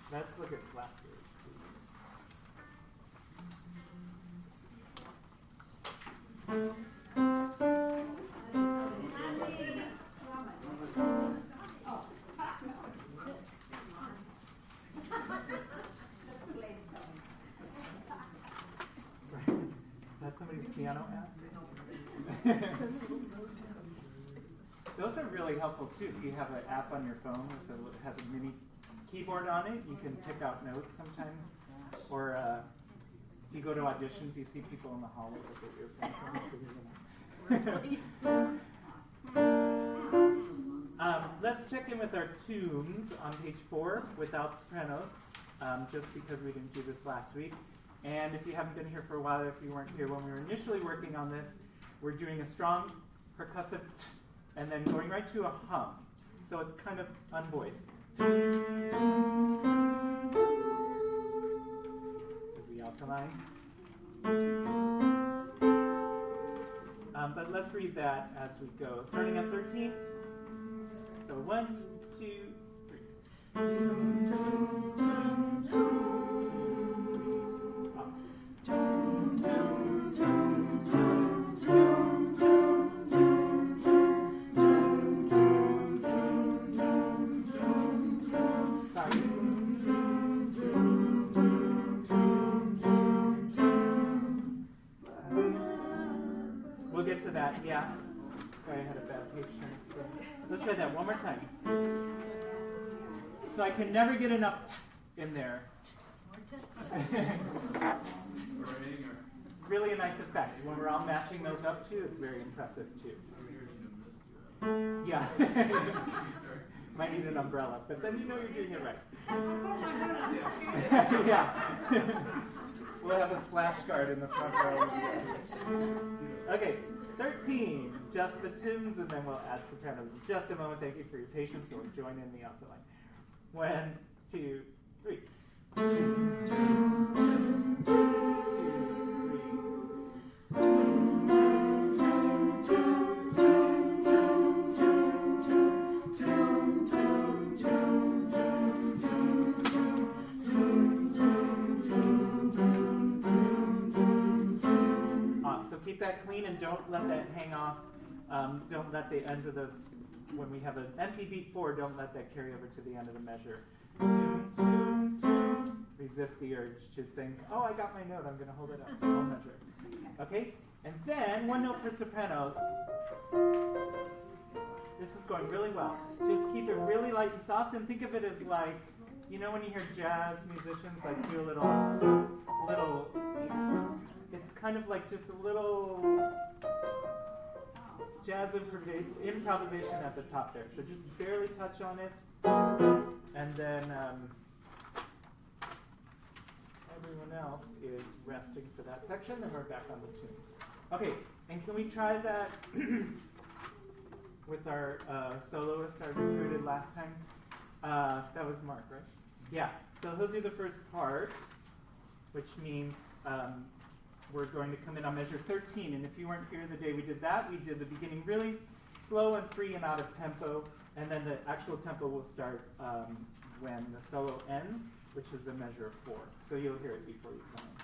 Let's look at Flatbridge, Is that somebody's piano app? Those are really helpful too. If you have an app on your phone that has a mini keyboard on it, you can pick out notes sometimes. Or if you go to auditions, you see people in the hallway with their earphones. Let's check in with our tunes on page 4 without sopranos, just because we didn't do this last week. And if you haven't been here for a while, if you weren't here when we were initially working on this, we're doing a strong percussive t and then going right to a hum. So it's kind of unvoiced. Is the alto line. But let's read that as we go. Starting at 13. So 1, 2, 3. We'll get to that, yeah. Sorry, I had a bad page turn experience. Let's try that one more time. So I can never get enough in there. Really a nice effect. When we're all matching those up too, it's very impressive too. Yeah. Might need an umbrella, but then you know you're doing it right. Yeah. We'll have a splash guard in the front row. Okay, 13. Just the tunes, and then we'll add sopranos in just a moment. Thank you for your patience, so we'll join in the alto line. 1, 2, 3. 2, 3. Keep that clean and don't let that hang off. Don't let the ends of the, when we have an empty beat 4, don't let that carry over to the end of the measure. Resist the urge to think, oh, I got my note, I'm going to hold it up the whole measure. Okay? And then, one note for sopranos. This is going really well. Just keep it really light and soft, and think of it as like, you know when you hear jazz musicians like do a little, it's kind of like just a little jazz improvisation at the top there. So just barely touch on it, and then everyone else is resting for that section, then we're back on the tunes. Okay, and can we try that with our soloist I recruited last time? That was Mark, right? Yeah, so he'll do the first part, which means we're going to come in on measure 13. And if you weren't here the day we did that, we did the beginning really slow and free and out of tempo, and then the actual tempo will start when the solo ends, which is a measure of 4. So you'll hear it before you come in.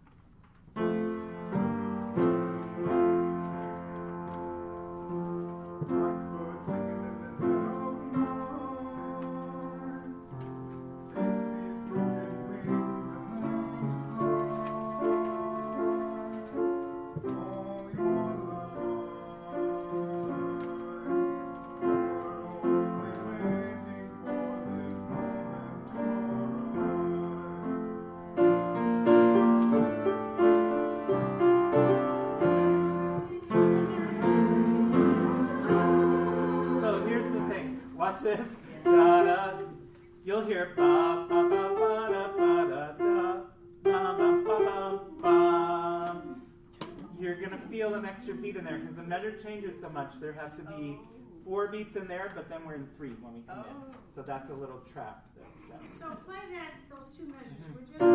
This, da da, you'll hear ba ba ba ba da ba da da, ba ba ba ba ba. You're gonna feel an extra beat in there because the measure changes so much. There has to be 4 beats in there, but then we're in 3 when we come in. So that's a little trap. So play those 2 measures, would you?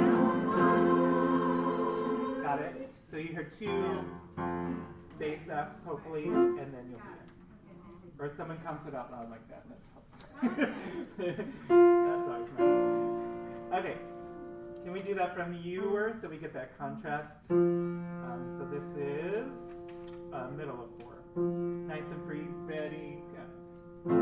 Got it? So you hear 2 bass F steps, hopefully, and then you'll be in. Or someone counts it out loud like that. That's helpful. That's always nice. Okay. Can we do that from you, so we get that contrast? So this is middle of 4. Nice and free. Ready, go.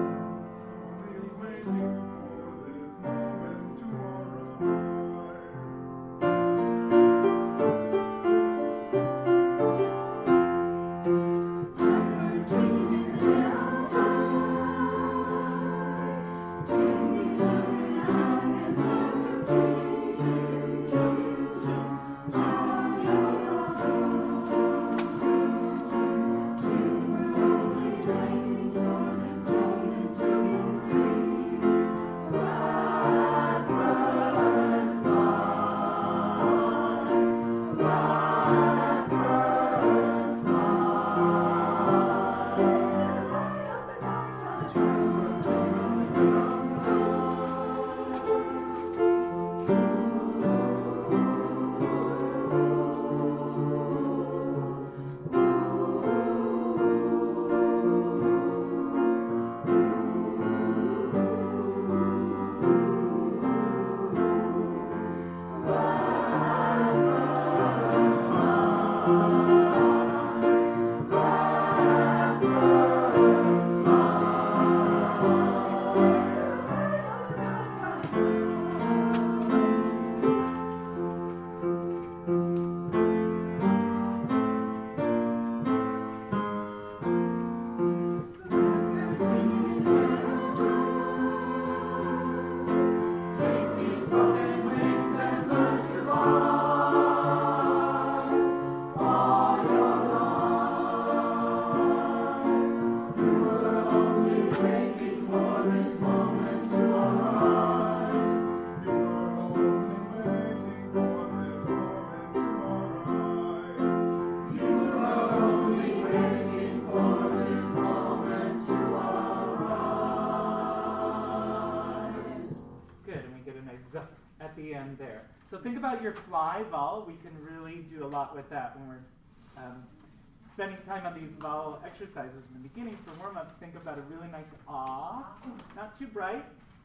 At the end there. So think about your fly vowel. We can really do a lot with that when we're spending time on these vowel exercises in the beginning for warm-ups. Think about a really nice ah, not too bright.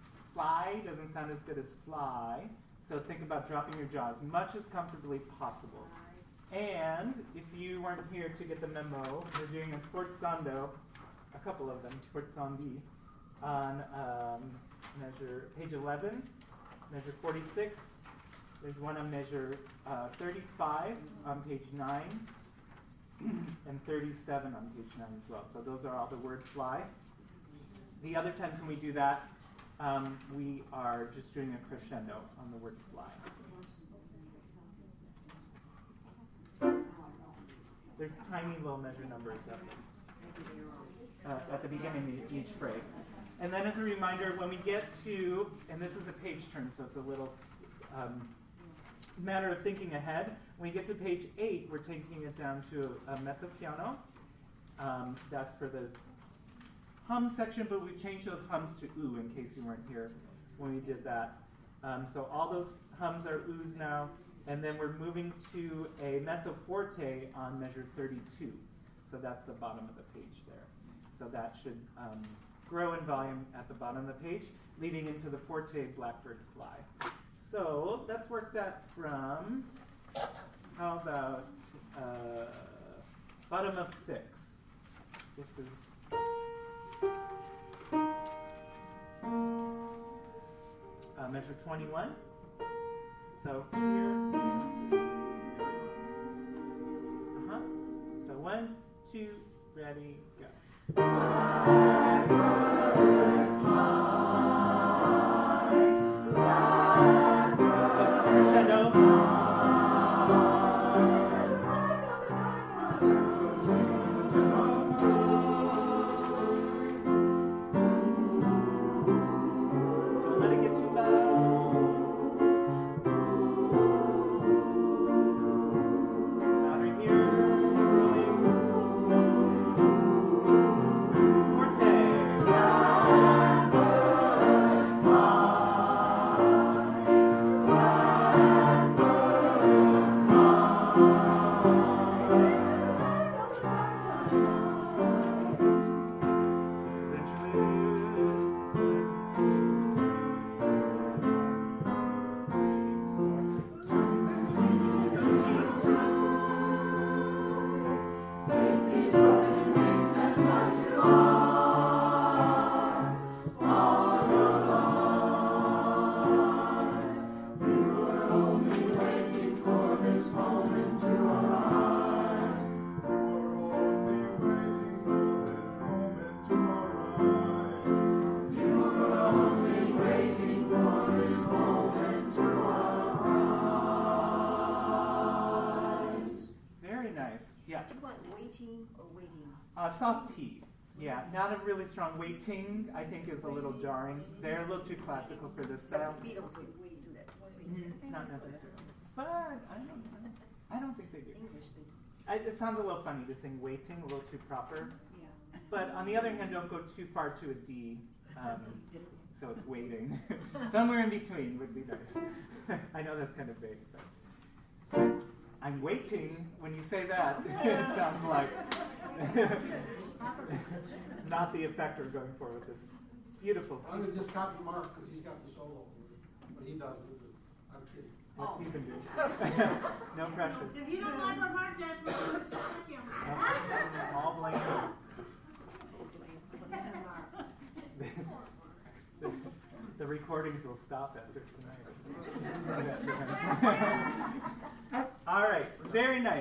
Fly doesn't sound as good as fly. So think about dropping your jaw as much as comfortably possible. And if you weren't here to get the memo, we're doing a sforzando, a couple of them, sforzandi, on measure page 11. Measure 46. There's one on measure 35 on page 9, and 37 on page 9 as well. So those are all the word fly. The other times when we do that, we are just doing a crescendo on the word fly. There's tiny little measure numbers at the beginning of each phrase. And then as a reminder, when we get to, and this is a page turn, so it's a little matter of thinking ahead. When we get to page 8, we're taking it down to a mezzo piano. That's for the hum section, but we've changed those hums to oo in case you weren't here when we did that. So all those hums are oos now. And then we're moving to a mezzo forte on measure 32. So that's the bottom of the page there. So that should grow in volume at the bottom of the page, leading into the forte blackbird fly. So let's work that from, how about bottom of 6. This is measure 21. So here, So 1, 2, ready, go. Soft T. Yeah, not a really strong weighting, I think, is a little jarring. They're a little too classical for this style. The Beatles would do that. Not necessarily. But I don't think they do. English, they do. It sounds a little funny to sing weighting, a little too proper. Yeah. But on the other hand, don't go too far to a D, so it's waiting. Somewhere in between would be nice. I know that's kind of vague, but I'm waiting when you say that. It sounds like not the effect we're going for with this beautiful I'm piece. going to just copy Mark because he's got the solo. But he doesn't. I'm kidding. What's he been doing? No pressure. If you don't like what Mark does, we'll check him. All blame him. The recordings will stop after tonight. All right, very nice.